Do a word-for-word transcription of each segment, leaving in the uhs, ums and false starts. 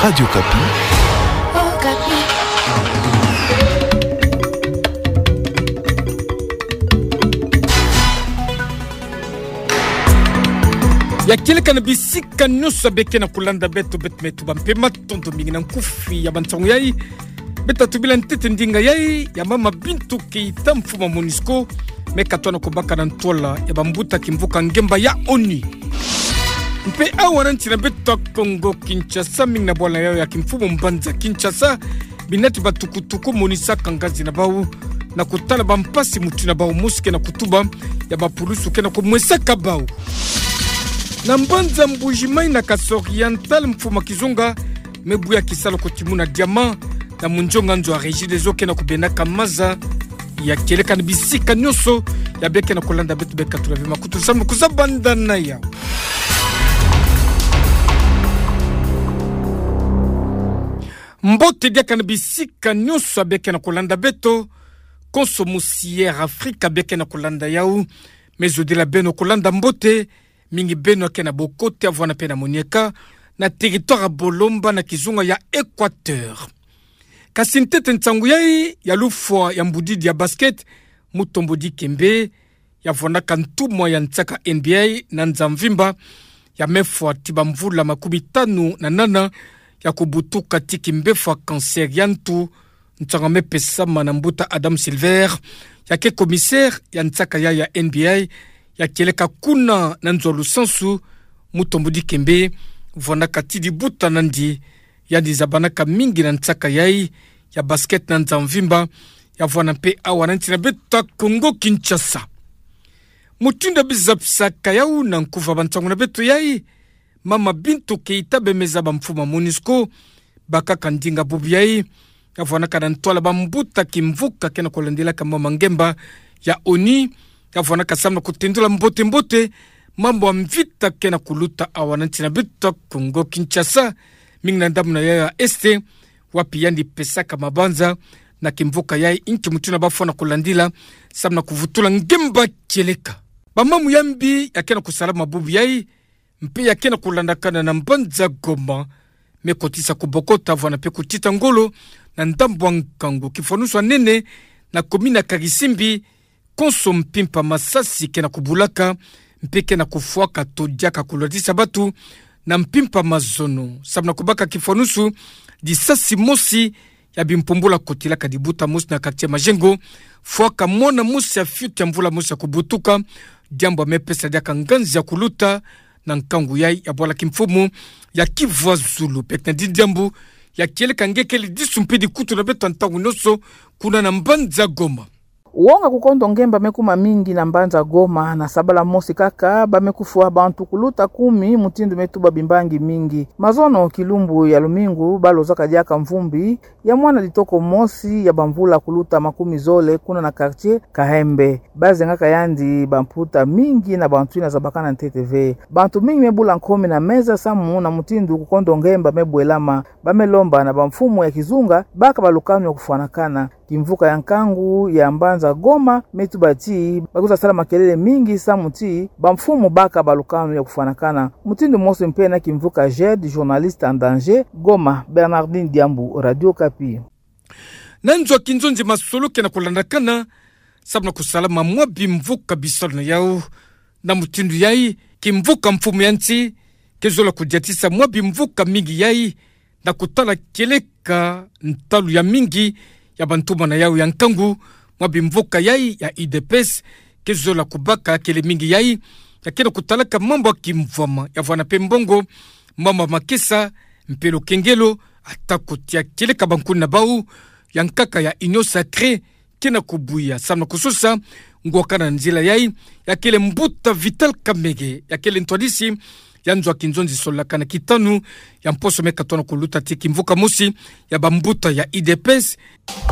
Radio Kapi. Oh, Kapi. Ya kile kana bisika nyusa beke na kulanda beto bet metu bampema tonto mingi na nkufi ya bantongo yai beta tubila ntete ndinga yai ya mama Bintu Keita mfuma MONUSCO meka twana kubaka na ntola ya bambuta kimvuka ngemba ya ONU mpe awana ntina beta Kongo Kinshasa mingi na bwala yao ya kimfumo mbanza Kinshasa binati batukutuku monisa kangazi na bau na kutala bampasi mutu na bau muske na kutuba ya bapulusu kena kumwesaka bau na mbanza Mbujimai na Kasoriental mfuma kizunga mebuya kisalo kotimuna diamant na munjonga nzo a régie des eaux kena kubenaka maza ya keleka na bisika nyoso ya beke na kolanda betu beka tulavi makutu samu kuzabanda na ya mbote dia kana bisika nyoso beke na kolanda beto konsomusière Afrika beke na kolanda yau mezo de la beno kolanda mbote mingi beno kena bokote avwana pena monieka na territoire Bolomba na kizunga ya Équateur. Kasintete ntangu yai ya lufwa ya mbudidi ya basket mutombodi kembe ya vona kantumwa ya ntaka N B A na nzamvimba ya mefwa tibamvula makumi tano na nana ya kubutuka tiki mbefwa kanser yantu ntanga mepesa manambuta Adam Silver ya ke commissaire ya ntaka ya ya N B A ya keleka kuna na nzolu sansu mutombodi kembe vona katidi buta nandi ya dizabanaka mingi na ntaka yai ya basket na nzamvimba ya vwana mpe awa na ntina beta Kongo Kinshasa mutunda bizapsaka yau na nkuva bantangu na beto yai mama Bintu Keita bemeza bamfuma MONUSCO bakaka ndinga bubi yai ya vwana kana ntola bambuta kimvuka kena kolendela kama mangemba ya ONU ya vwana kasamna kutendula mbote mbote mambo wa mvita kena kuluta awa na ntina beta Kongo Kinshasa mingi na ndamu na ya este wapi yandi pesaka mabanza na kimvuka yai inki mutuna bafona kulandila samna kuvutula ngemba keleka bamamu yambi yakena kusalama bubu yai mpe yakena kulandakana na mbanza Goma mekotisa kubokota vwana pe kutita ngolo na ndambwa nkango kifonuswa nene na komina Kagisimbi konso mpimpa masasi kena kubulaka mpe kena kufuaka todiaka kulodisa batu na mpimpa mazono sabna kubaka kifonusu disasi mosi ya bimpumbula kotila kadibuta musi na kaktia majengo fuaka mona musi ya fiuti ya mvula musi ya kubutuka jambo mepesa diaka nganzi ya kuluta na nkangu yai ya bwala kimfumu ya Kivwa Zulu pekna di jambu ya kieleka ngekeli disumpidi kutu na beto antangu noso kuna na mbanza Goma. Uonga kukondo ngemba mekuma mingi na mbanza Goma na sabala mosi kaka bamekufuwa bantu kuluta kumi mutindu metuba bimbangi mingi. Mazono kilumbu ya lumingu balo zaka diaka mvumbi ya mwana litoko mosi ya bamvula kuluta makumi zole kuna na quartier Kahembe. Baze ngaka yandi bamputa mingi na bantu ina zabakana T T V. Bantu mingi mebula nkomi na meza samu na mutindu kukondo ngemba mebuelama bamelomba na bamfumu ya kizunga baka balukanu ya kufuanakana. Kimvuka ya nkangu ya mbanza Goma metubati bakuza sala makelele mingi samuti bamfumu baka balukanu ya kufanakana mutindu moso mpena kimvuka Jed journaliste en danger Goma Bernardine Diambu Radio Kapi nanzo kinzonzi masoloke na kulandakana sabna kusalama mwabi mvuka bisol na yao na mutindu yai kimvuka mfumu yanti kezola kujatisa mwabi mvuka mingi yai na kutala keleka ntalu ya mingi ya bantuma na yao ya nkangu mwabi mvuka yai ya I D P S kezola kubaka kele mingi yai ya kena kutalaka mambo ya kimvama ya vwana pembongo mama makesa mpelo kengelo atakotia kele kabankuni na bau ya nkaka ya Union Sacré kena kubuya samna kususa ngwakana nzila yai ya kele mbuta Vital Kamege ya kele ntwadisi ya nzwa kinzonzi solaka na kitanu ya mposo meka tono kuluta tiki mvuka musi ya bambuta ya I D P S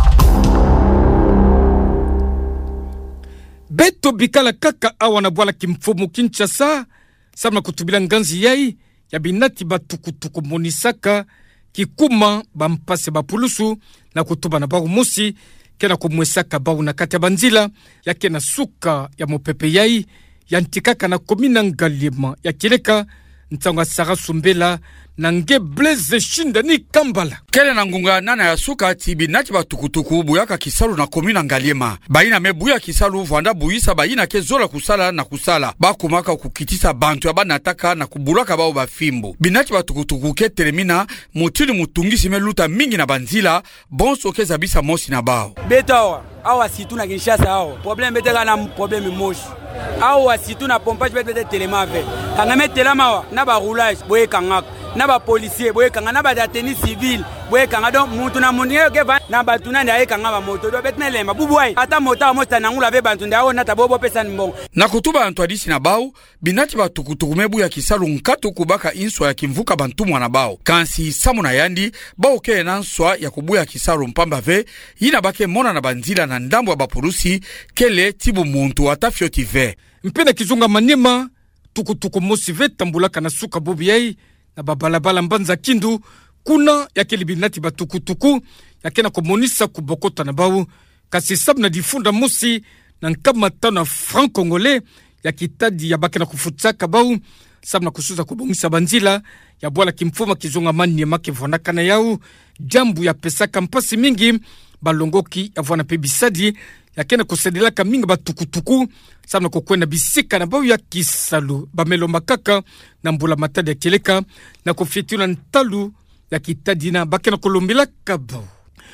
beto bikala kaka awa na bwala kimfumu Kinshasa samna kutubila nganzi yai ya binati batukutuku monisaka kikuma bampase bapulusu na kutuba na baru musi kena kumwesaka bau na kati ya banzila ya kena suka ya mopepe yai ya ntikaka na komina Ngalema ya kileka ntanga Sara Sumbela na nge Blaise Shindani Kambala. Kele na ngunga nana ya suka tibi nati ba tukutuku buyaka Kisalu na komina Ngaliema. Baina mebuya Kisalu vanda buyisa baina ke zola kusala na kusala. Ba kumaka kukitisa bantu ya ba nataka na kubulaka bao ba fimbo. Binati ba tukutuku ke telemina mutini mutungisi me luta mingi na banzila bonso ke zabisa mosi na bao. Betawa, awa situ na Kinshasa awa. Problem betega na probleme moshi. Awa situ na pompage bete telema ve. Kangame telema wa na ba roulage boye kangaka. Na ba policier boye kanga na ba dateni civil boye kanga donc mutu na munye ke va na ba tuna ndaye kanga ba moto do betne lemba bubuai ata mota mosta na ngula ve bantu ndawo na tabobo pesa mbongo na kutuba antu adisi na bao binati ba tukutukumebu ya Kisalu nkatu kubaka inswa ya kimvuka bantu mwana bao kansi samu na yandi bao ke nanswa ya kubuya Kisalu mpamba ve yina bake mona na banzila na ndambo ya bapurusi kele tibu muntu atafyo tive mpena kizunga manema tukutuku mosi ve tambulaka na suka bobiyai na babalabala mbanza kindu kuna yake libinati batukutuku yake na komonisa kubokota na bau kasi sabu na difunda musi na nkama tano franc congolais ya kitadi ya bake na kufutaka bau sabu na kusuza kubongisa banzila ya bwala kimfuma kizunga mani ya make vonaka na yau jambu ya pesa kampasi mingi balongoki ya vwana pebisadi yake na kusadelaka mingi batukutuku sabu na kukwenda bisika na bau ya Kisalu bamelo makaka na mbula matadi ya keleka na kufitula ntalu ya kitadi na bake na kolombila kabau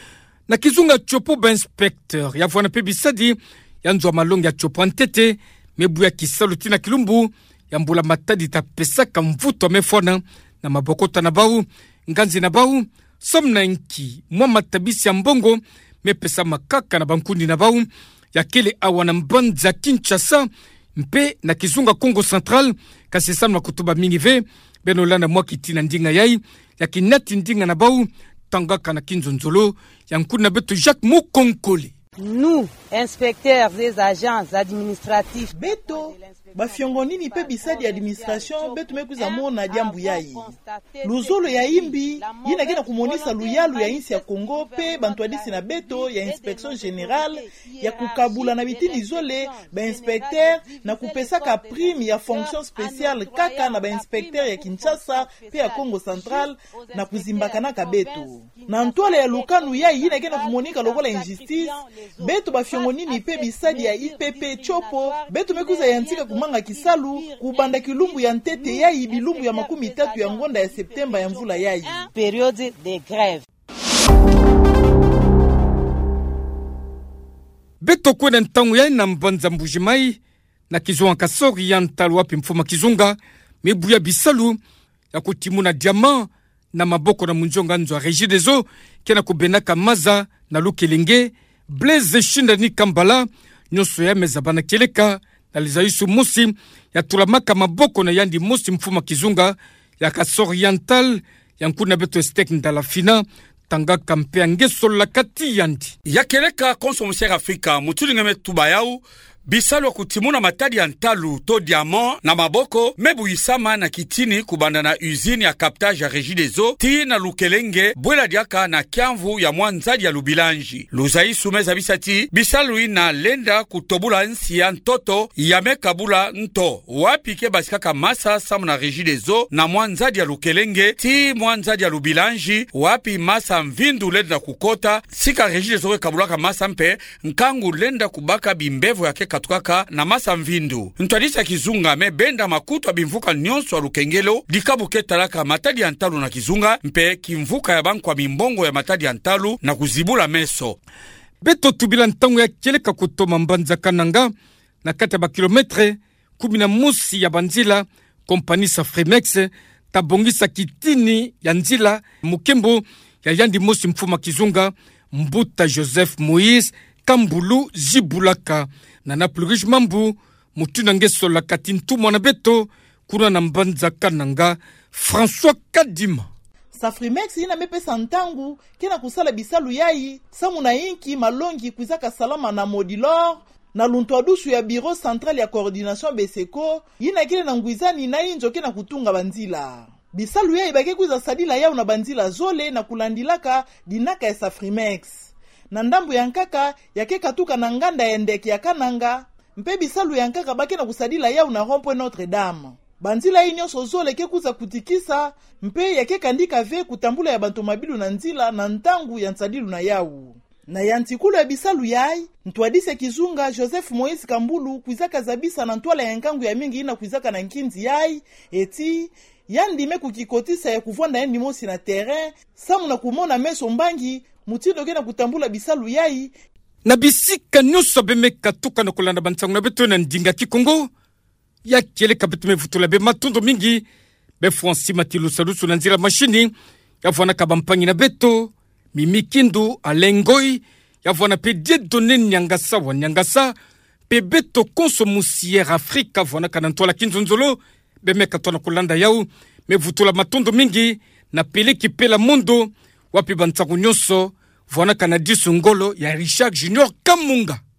na kizunga chopo ba inspecteur ya vwana pebisadi ya nzwa malongi ya chopo antete mebu ya Kisalu tina kilumbu ya mbula matadi ta pesaka mvuto mefona na mabokota na bau nganzi na bau somna nki mwa matabisi ya mbongo mepesa makaka na bankundi na bau ya kele awa na mbanza Kinshasa mpe na kizunga Congo Central kasi samna kutuba mingi ve benolanda mwa kitina ndinga yai ya kinati ndinga na bau tangaka na kinzonzolo ya nkuna beto Jacques Mukonkole. Nous, inspecteurs des agences administratifs beto bafiongo nini pe bisadi administration beto mekuza mona jambu yai luzolo ya imbi yina kena kumonisa luyalu ya insi ya Kongo pe bantu adisi na beto ya inspection générale ya kukabula na bitini zole ba inspecteur na kupesaka prime ya fonction spéciale kaka na ba inspecteur ya Kinshasa pe ya Congo Central na kuzimbaka na kabeto na ntwale ya lukanu yai yina kena kumonika lokola injustice beto bafiongo nini pe bisadi ya I P P chopo beto mekuza yantika kumanga Kisalu kubanda kilumbu ya ntete yai bilumbu ya makumi tatu ya ngonda ya Septemba ya mvula yai période de grève. Beto kwena ntangu yai na mbanza mbujimai na kizunga kasori ya ntalu wapi mfuma kizunga mebu ya Bisalu ya kutimuna diamant na maboko na munjonga nzwa Régie des Eaux kena kubenaka maza na lukelenge Blaise Shindani Kambala nyoso ya mezabana keleka na lizaisu musi ya tulamaka maboko na yandi musi mfuma kizunga ya kasoriental ya nkuna beto estek ndalafina tanga kampe angeso la kati yandi ya keleka konsomusier Afrika mutuli ngeme tubayau Bisalu kutimuna matadi ya ntalu to diamant na maboko mebu isama na kitini kubanda na usine ya captage ya Régie des Eaux ti na lukelenge bwela diaka na kiamvu ya mwanzadi ya lubilanji luzai sumeza bisati Bisalu ina lenda kutobula nsi ya ntoto ya mekabula nto wapike basikaka masa samu na Régie des Eaux na mwanzadi ya lukelenge ti mwanzadi ya lubilanji wapi masa mvindu lenda kukota sika Régie des Eaux kabulaka masa mpe nkangu lenda kubaka bimbevo ya keka katukaka na masa mvindu ntwadisa kizunga me benda makutu bimvuka nyonso lukengelo dikabu ketalaka matadi ya ntalu na kizunga mpe kimvuka ya banku wa mimbongo ya matadi ya ntalu na kuzibula meso beto tubila ntangu ya keleka kutoma mbanza kananga na kati ya bakilometre kumi na musi ya banzila kompani Safrimex tabongisa kitini ya nzila mukembo ya yandi musi mfuma kizunga Mbuta Joseph Moïse Kambulu Zibulaka na na plurish mambu mutuna ngeso la katintu mwana beto kuna na mbanza kananga François Kadima. Safrimex ina mepesa ntangu kena kusala Bisalu yai samu na inki malongi kuzaka salama na Modilor na luntuadusu ya bureau central ya coordination Beseko ina kile na nguizani na injo kena kutunga banzila Bisalu yai bake kuza sadila yao na banzila zole na kulandilaka dinaka ya Safrimex na ndambu ya nkaka yake katuka na nganda ya ndeki ya kananga mpe Bisalu ya nkaka bake na kusadila yao na rompo Notre Dame banzila inyoso zoleke kuza kutikisa mpe yake kandika ve kutambula ya bantu mabilu na nzila na ntangu ya nsadilu na yau. Na ya ntikulu ya bisalu yai, ntwadise kizunga Joseph Moïse Kambulu kuizaka zabisa na ntwala ya nkangu ya mingi ina kuizaka na nkinzi yai, eti yandime kukikotisa ya kuvwanda yendi mosi na terrain, samu na kumona meso mbangi, mutindo kena kutambula bisalu yai. Na bisika nyuso bemeka tuka na kulanda bantangu na beto na ndinga kikongo, ya kiele kabetu mevutula be matundo mingi, be Franci Matilu Salusu na nzira mashini, ya vwana kabampangi na beto, Mimi Kindu Alengoi, ya vwana pe Dieudonné Nyangasa wa Nyangasa, pe beto konso musière Afrika vwana kanantola kinzonzolo, be meka tona kulanda yau, me vutula matondo mingi, na peleki pela mondo, wapi bantangu nyoso, vwana kanadisu ngolo ya Richard Junior Kamunga.